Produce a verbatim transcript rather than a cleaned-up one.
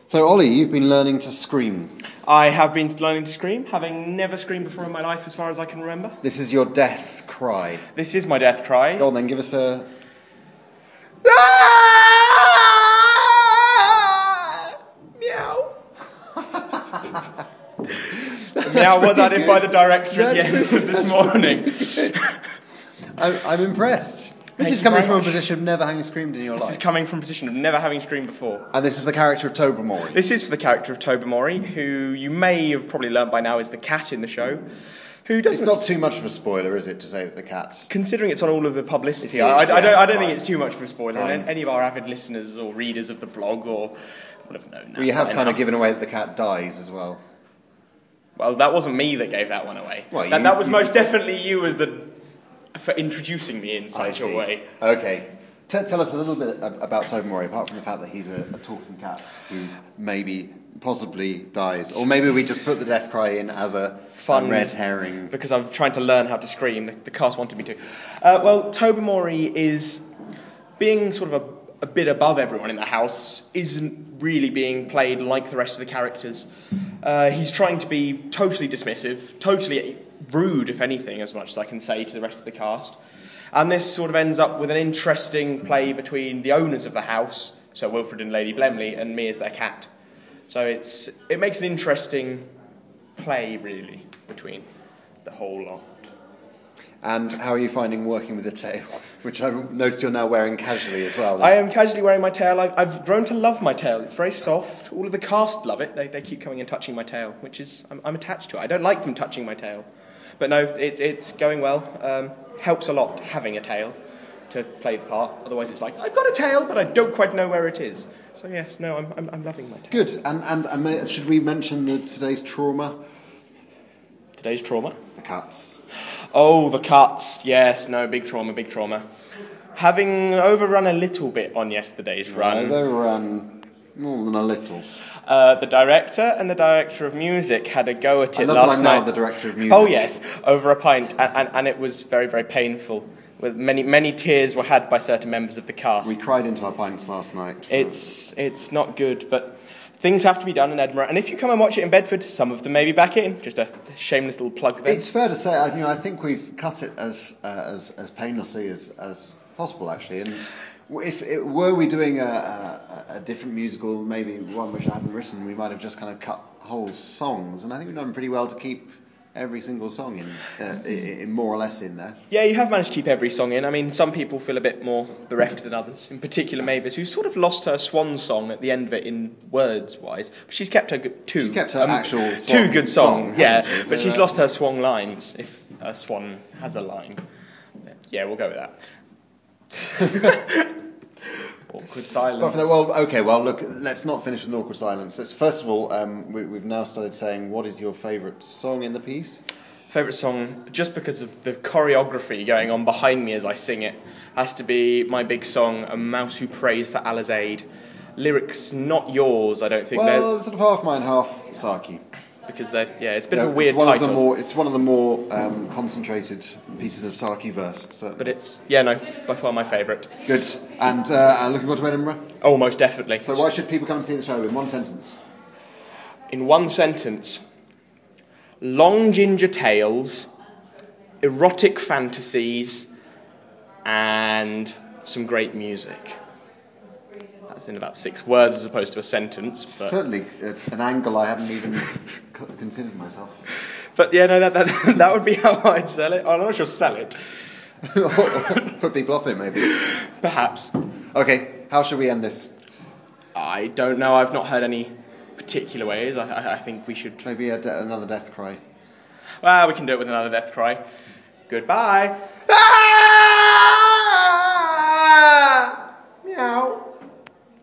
So, Ollie, you've been learning to scream. I have been learning to scream, having never screamed before in my life as far as I can remember. This is your death cry. This is my death cry. Go on then, give us a... Meow. Meow was added by the director at the end of this morning. I'm, I'm impressed. This Thank is you coming very from much. a position of never having screamed in your This life. is coming from a position of never having screamed before. And this is the character of Tobermory. This is for the character of Tobermory, who you may have probably learnt by now is the cat in the show, who doesn't... It's not too much of a spoiler, is it, to say that the cat's... Considering it's on all of the publicity, It is, I, I, I yeah, don't, I don't fine. think it's too much of a spoiler. Fine. And any of our avid listeners or readers of the blog or would have known that. We have by kind now. of given away that the cat dies as well. Well, that wasn't me that gave that one away. Well, that, you- that was you most did this. definitely you as the for introducing me in I such a see. way. Okay. T- tell us a little bit ab- about Tobermory, apart from the fact that he's a, a talking cat who maybe, possibly dies. Or maybe we just put the death cry in as a Fun a red herring. Because I'm trying to learn how to scream. The, the cast wanted me to. Uh, well, Tobermory is being sort of a, a bit above everyone in the house, isn't really being played like the rest of the characters. Uh, he's trying to be totally dismissive, totally rude, if anything, as much as I can say to the rest of the cast. And this sort of ends up with an interesting play between the owners of the house, so Wilfred and Lady Blemley, and me as their cat. So it's it makes an interesting play, really, between the whole lot. And how are you finding working with the tail? Which I've noticed you're now wearing casually as well. I am casually wearing my tail. I, I've grown to love my tail. It's very soft. All of the cast love it. They, they keep coming and touching my tail, which is, I'm, I'm attached to it. I don't like them touching my tail. But no, it, it's going well. Um, helps a lot having a tail to play the part. Otherwise it's like, I've got a tail, but I don't quite know where it is. So yes, no, I'm, I'm, I'm loving my tail. Good. And, and, and may, should we mention the, today's trauma? Today's trauma. The cats. Oh, the cuts. Yes, no, big trauma, big trauma. Having overrun a little bit on yesterday's run, Uh, they run more than a little. uh, the director and the director of music had a go at I it love that last I'm night. now the director of music. Oh yes, over a pint, and, and, and it was very, very painful. With many, many tears were had by certain members of the cast. We cried into our pints last night. It's it's not good, but things have to be done in Edinburgh. And if you come and watch it in Bedford, some of them may be back in. Just a shameless little plug there. It's fair to say, I, you know, I think we've cut it as uh, as, as painlessly as, as possible, actually. And if it, were we doing a, a, a different musical, maybe one which I hadn't written, we might have just kind of cut whole songs. And I think we've done pretty well to keep every single song in, uh, in, in more or less in there. Yeah, you have managed to keep every song in. I mean, some people feel a bit more bereft than others. In particular, Mavis, who sort of lost her swan song at the end of it in words-wise. But she's kept her good, two. She's kept her actual swan Two good song, songs, yeah. hasn't she? But So, she's uh, lost her swan lines, if a swan has a line. Yeah, we'll go with that. Awkward silence. But for that, well, okay, well, look, let's not finish with an awkward silence. Let's, first of all, um, we, we've now started saying, what is your favourite song in the piece? Favourite song, just because of the choreography going on behind me as I sing it, has to be my big song, A Mouse Who Prays for Allah's Aid. Lyrics not yours, I don't think. Well, they're, sort of half mine, half Saki. because they're, yeah, it's a bit Yeah, of a weird it's one title. Of the more, it's one of the more um, concentrated pieces of Saki verse, certainly. But it's, yeah, no, by far my favourite. Good. And uh, I'm looking forward to Edinburgh. Oh, most definitely. So why should people come and see the show in one sentence? In one sentence, long ginger tales, erotic fantasies, and some great music. That's in about six words as opposed to a sentence. But, Certainly uh, an angle I haven't even co- considered myself. but yeah, no, that, that that would be how I'd sell it. I'm not sure sell it. Put people off it, maybe. Perhaps. Okay, how should we end this? I don't know. I've not heard any particular ways. I, I, I think we should... Maybe a de- another death cry. Well, we can do it with another death cry. Goodbye. Ah!